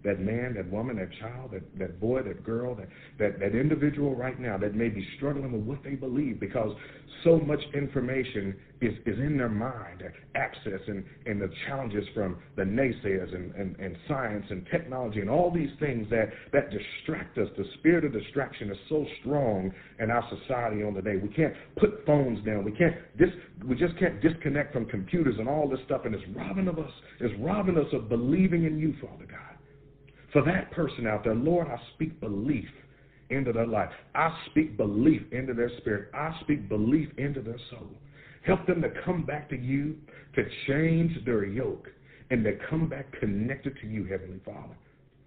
that man, that woman, that child, that, that boy, that girl, that, that, that individual right now that may be struggling with what they believe, because so much information is, is in their mind, access and, and the challenges from the naysayers and, and, and science and technology and all these things that, that distract us. The spirit of distraction is so strong in our society on the day. We can't put phones down. We can't dis, we just can't disconnect from computers and all this stuff, and it's robbing of us, it's robbing us of believing in you, Father God. For that person out there, Lord, I speak belief into their life. I speak belief into their spirit. I speak belief into their soul. Help them to come back to you, to change their yoke, and to come back connected to you, Heavenly Father.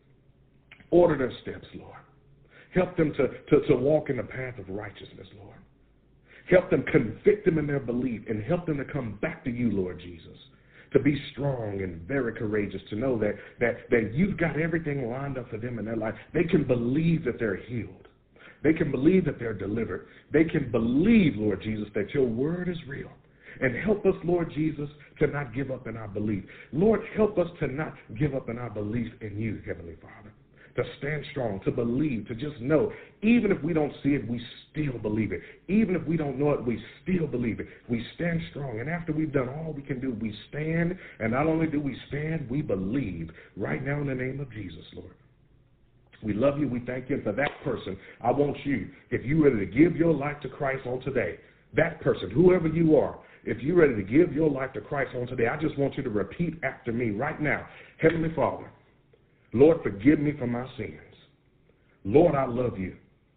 Order their steps, Lord. Help them to, to, to walk in the path of righteousness, Lord. Help them, convict them in their belief, and help them to come back to you, Lord Jesus, to be strong and very courageous, to know that, that, that you've got everything lined up for them in their life. They can believe that they're healed. They can believe that they're delivered. They can believe, Lord Jesus, that your word is real. And help us, Lord Jesus, to not give up in our belief. Lord, help us to not give up in our belief in you, Heavenly Father. To stand strong, to believe, to just know, even if we don't see it, we still believe it. Even if we don't know it, we still believe it. We stand strong, and after we've done all we can do, we stand, and not only do we stand, we believe right now in the name of Jesus, Lord. We love you. We thank you. And for that person, I want you, if you're ready to give your life to Christ on today, that person, whoever you are, if you're ready to give your life to Christ on today, I just want you to repeat after me right now. Heavenly Father, Lord, forgive me for my sins. Lord, I love you.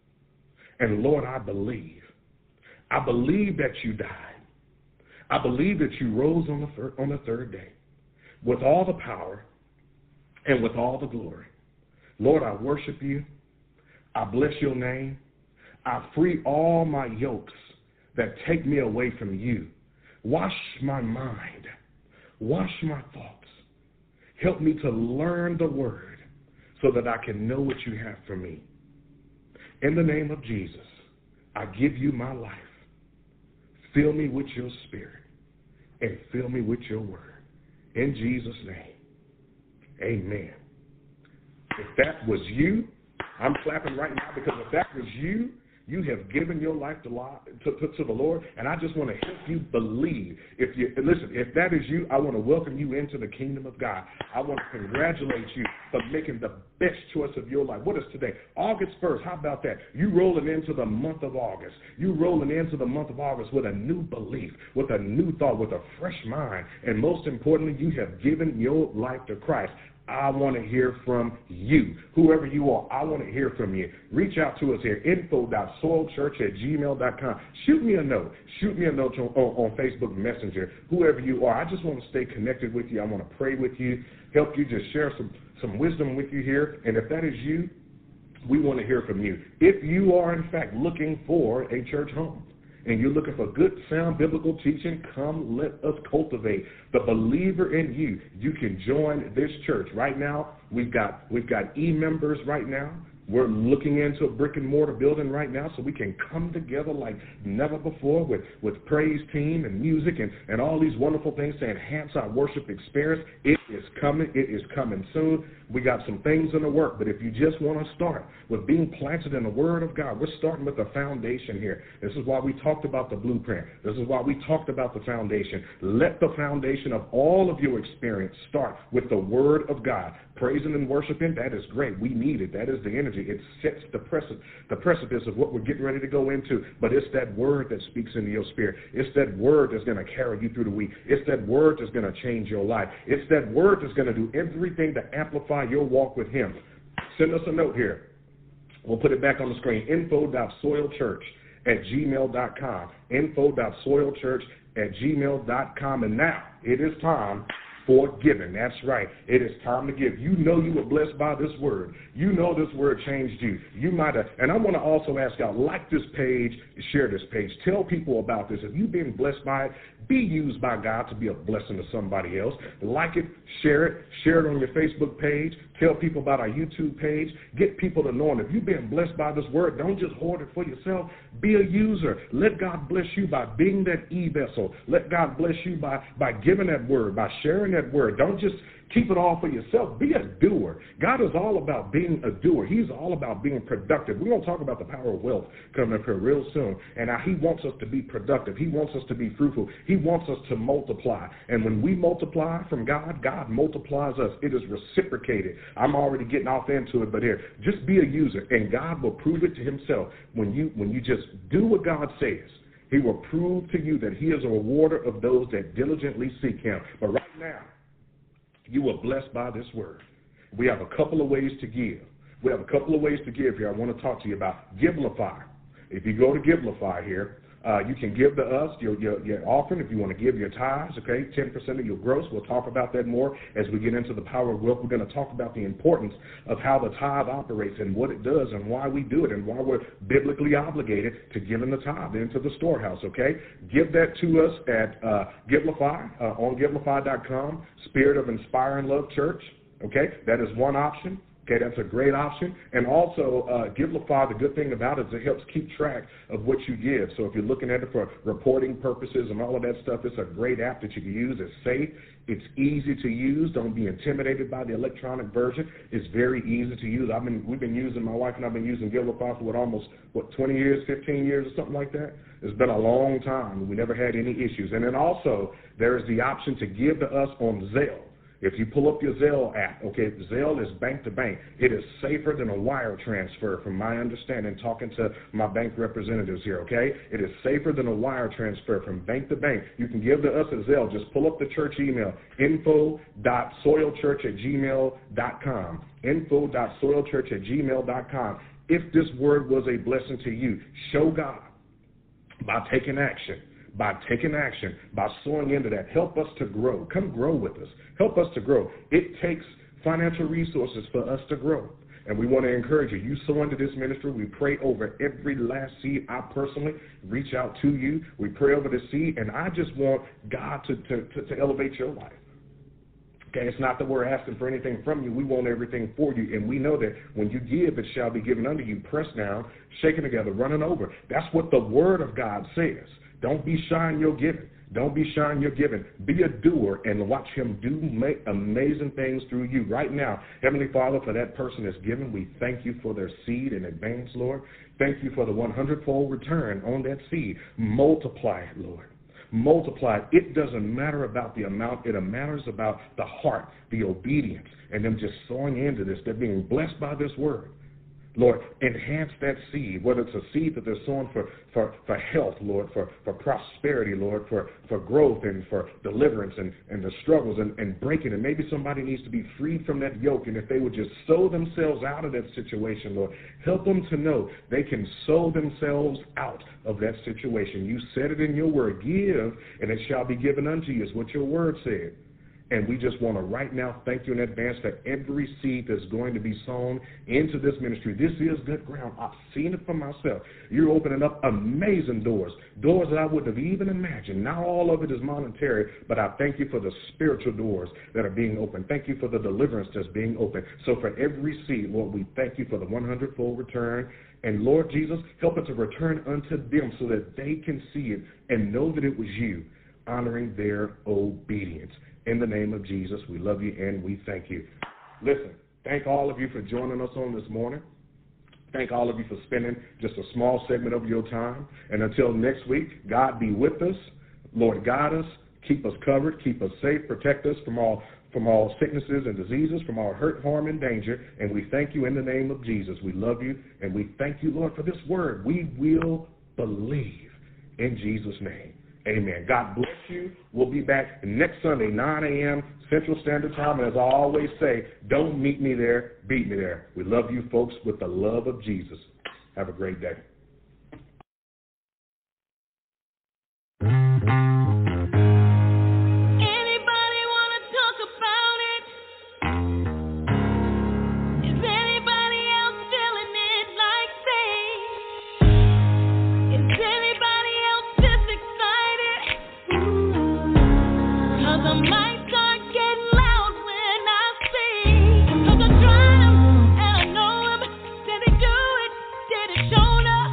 And Lord, I believe. I believe that you died. I believe that you rose on the, thir- on the third day with all the power and with all the glory. Lord, I worship you. I bless your name. I free all my yokes that take me away from you. Wash my mind. Wash my thoughts. Help me to learn the word so that I can know what you have for me. In the name of Jesus, I give you my life. Fill me with your spirit and fill me with your word. In Jesus' name, amen. If that was you, I'm clapping right now, because if that was you, you have given your life to, to, to the Lord, and I just want to help you believe. If you listen, if that is you, I want to welcome you into the kingdom of God. I want to congratulate you for making the best choice of your life. What is today? August first. How about that? You rolling into the month of August. You rolling into the month of August with a new belief, with a new thought, with a fresh mind, and most importantly, you have given your life to Christ. I want to hear from you. Whoever you are, I want to hear from you. Reach out to us here, info dot soil church at gmail dot com. Shoot me a note. Shoot me a note on, on, on Facebook Messenger. Whoever you are, I just want to stay connected with you. I want to pray with you, help you, just share some, some wisdom with you here. And if that is you, we want to hear from you. If you are, in fact, looking for a church home, and you're looking for good, sound biblical teaching, come let us cultivate the believer in you. You can join this church. Right now, we've got we've got e-members right now. We're looking into a brick and mortar building right now so we can come together like never before with, with praise team and music and, and all these wonderful things to enhance our worship experience. It is coming. It is coming soon. We got some things in the work, but if you just want to start with being planted in the Word of God, we're starting with a foundation here. This is why we talked about the blueprint. This is why we talked about the foundation. Let the foundation of all of your experience start with the Word of God. Praising and worshiping, that is great. We need it. That is the energy. It sets the precipice, the precipice of what we're getting ready to go into. But it's that word that speaks into your spirit. It's that word that's going to carry you through the week. It's that word that's going to change your life. It's that word that's going to do everything to amplify your walk with Him. Send us a note here. We'll put it back on the screen. info dot soil church at gmail dot com. info dot soil church at gmail dot com. And now it is time for giving. That's right. It is time to give. You know you were blessed by this word. You know this word changed you. You might have, and I want to also ask y'all, like this page, share this page. Tell people about this. If you've been blessed by it, be used by God to be a blessing to somebody else. Like it, share it, share it on your Facebook page. Tell people about our YouTube page. Get people to know. And if you've been blessed by this word, don't just hoard it for yourself. Be a user. Let God bless you by being that e-vessel. Let God bless you by, by giving that word, by sharing in that word. Don't just keep it all for yourself. Be a doer. God is all about being a doer. He's all about being productive. We're going to talk about the power of wealth coming up here real soon. And now he wants us to be productive. He wants us to be fruitful. He wants us to multiply. And when we multiply from God, God multiplies us. It is reciprocated. I'm already getting off into it, but here, just be a user, and God will prove it to himself. When you, when you just do what God says, he will prove to you that he is a rewarder of those that diligently seek him. But right now, you are blessed by this word. We have a couple of ways to give. We have a couple of ways to give here. I want to talk to you about Givelify. If you go to Givelify here, uh, you can give to us your, your, your offering if you want to give your tithes, okay, ten percent of your gross. We'll talk about that more as we get into the power of wealth. We're going to talk about the importance of how the tithe operates and what it does and why we do it and why we're biblically obligated to giving the tithe into the storehouse, okay? Give that to us at uh, Givelify, uh, on Givelify dot com, Spirit of Inspiring Love Church, okay? That is one option. Okay, that's a great option. And also, uh, Givelify, the good thing about it is it helps keep track of what you give. So if you're looking at it for reporting purposes and all of that stuff, it's a great app that you can use. It's safe. It's easy to use. Don't be intimidated by the electronic version. It's very easy to use. I've been, we've been using, my wife and I have been using Givelify for what, almost, what, twenty years, fifteen years or something like that? It's been a long time. We never had any issues. And then also, there is the option to give to us on Zelle. If you pull up your Zelle app, okay, Zelle is bank to bank. It is safer than a wire transfer, from my understanding, talking to my bank representatives here, okay? It is safer than a wire transfer from bank to bank. You can give to us at Zelle. Just pull up the church email, info dot soil church at gmail dot com, info dot soil church at gmail dot com. If this word was a blessing to you, show God by taking action. By taking action, by sowing into that. Help us to grow. Come grow with us. Help us to grow. It takes financial resources for us to grow. And we want to encourage you. You sow into this ministry. We pray over every last seed. I personally reach out to you. We pray over the seed. And I just want God to, to, to, to elevate your life. Okay, it's not that we're asking for anything from you. We want everything for you. And we know that when you give, it shall be given unto you, pressed down, shaken together, running over. That's what the word of God says. Don't be shy in your giving. Don't be shy in your giving. Be a doer and watch him do make amazing things through you right now. Heavenly Father, for that person that's given, we thank you for their seed in advance, Lord. Thank you for the one hundred fold return on that seed. Multiply it, Lord. Multiply it. It doesn't matter about the amount. It matters about the heart, the obedience, and them just sowing into this. They're being blessed by this word. Lord, enhance that seed, whether it's a seed that they're sowing for, for, for health, Lord, for, for prosperity, Lord, for, for growth and for deliverance and, and the struggles and, and breaking. And maybe somebody needs to be freed from that yoke. And if they would just sow themselves out of that situation, Lord, help them to know they can sow themselves out of that situation. You said it in your word, give, and it shall be given unto you, is what your word said. And we just want to right now thank you in advance for every seed that's going to be sown into this ministry. This is good ground. I've seen it for myself. You're opening up amazing doors, doors that I wouldn't have even imagined. Not all of it is monetary, but I thank you for the spiritual doors that are being opened. Thank you for the deliverance that's being opened. So for every seed, Lord, we thank you for the one hundred fold return. And Lord Jesus, help it to return unto them so that they can see it and know that it was you, honoring their obedience. In the name of Jesus, we love you and we thank you. Listen, thank all of you for joining us on this morning. Thank all of you for spending just a small segment of your time. And until next week, God be with us. Lord, guide us, keep us covered, keep us safe, protect us from all from all sicknesses and diseases, from all hurt, harm, and danger. And we thank you in the name of Jesus. We love you, and we thank you, Lord, for this word. We will believe in Jesus' name. Amen. God bless you. We'll be back next Sunday, nine a.m. Central Standard Time. And as I always say, don't meet me there, beat me there. We love you folks with the love of Jesus. Have a great day. Shoulder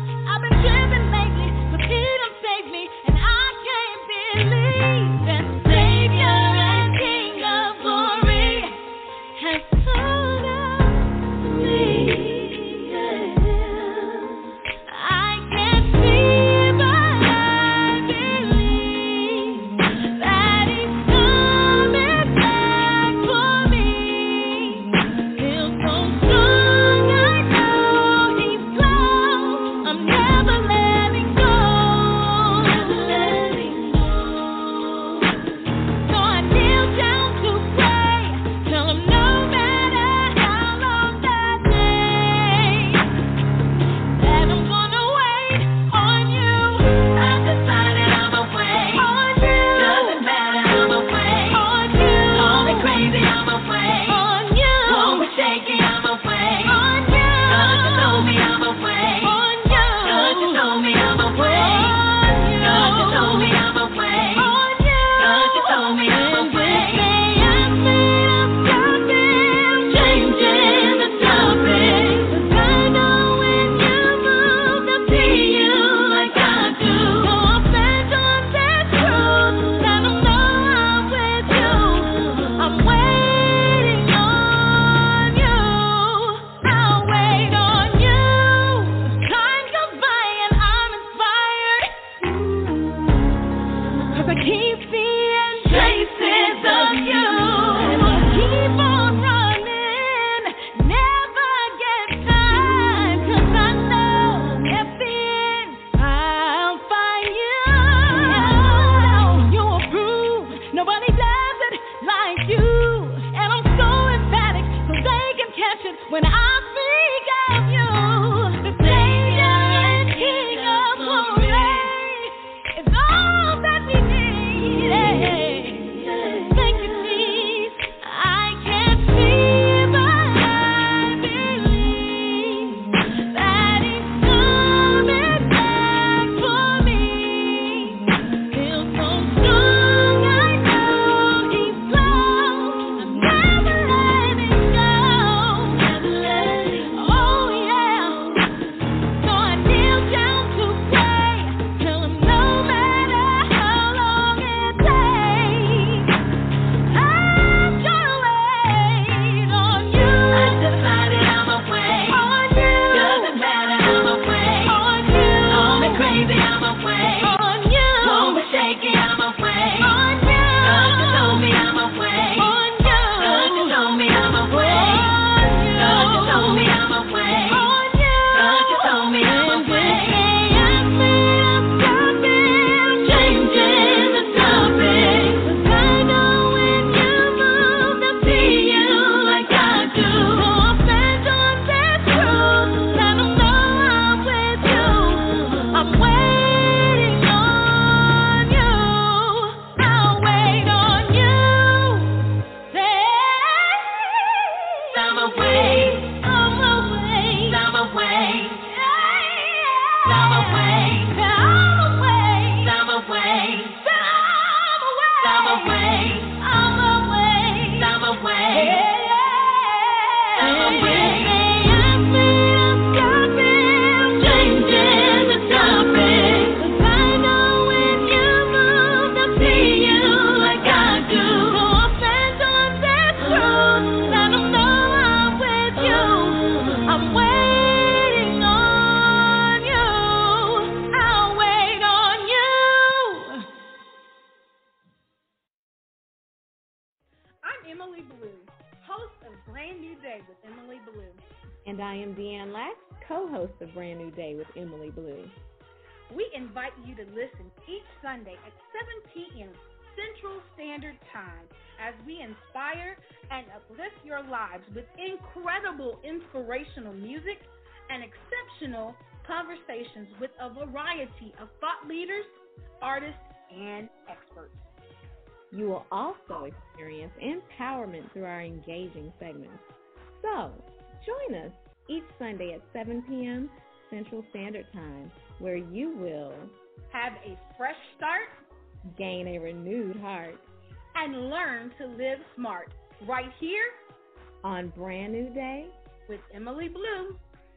Brand New Day with Emily Blue. And I am Deanne Lax, co-host of Brand New Day with Emily Blue. We invite you to listen each Sunday at seven p.m. Central Standard Time as we inspire and uplift your lives with incredible inspirational music and exceptional conversations with a variety of thought leaders, artists, and experts. You will also experience empowerment through our engaging segments. So, join us each Sunday at seven p.m. Central Standard Time, where you will have a fresh start, gain a renewed heart, and learn to live smart right here on Brand New Day with Emily Blue.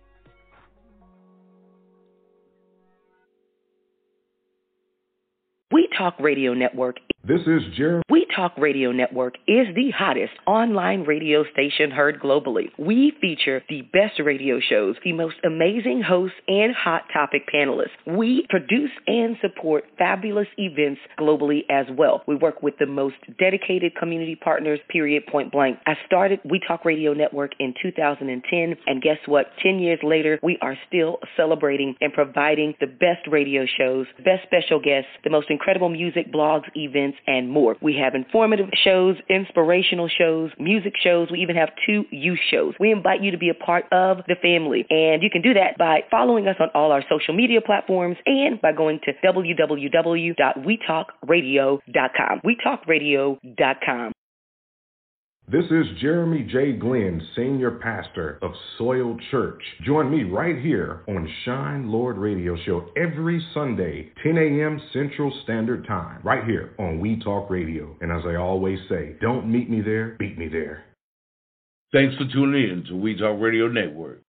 We Talk Radio Network. This is Jeremy. We Talk Radio Network is the hottest online radio station heard globally. We feature the best radio shows, the most amazing hosts, and hot topic panelists. We produce and support fabulous events globally as well. We work with the most dedicated community partners, period, point blank. I started We Talk Radio Network in two thousand ten, and guess what? Ten years later, we are still celebrating and providing the best radio shows, best special guests, the most incredible music, blogs, events, and more. We have informative shows, inspirational shows, music shows. We even have two youth shows. We invite you to be a part of the family, and you can do that by following us on all our social media platforms and by going to w w w dot we talk radio dot com. we talk radio dot com. This is Jeremy J. Glenn, Senior Pastor of Soil Church. Join me right here on Shine Lord Radio Show every Sunday, ten a.m. Central Standard Time, right here on We Talk Radio. And as I always say, don't meet me there, beat me there. Thanks for tuning in to We Talk Radio Network.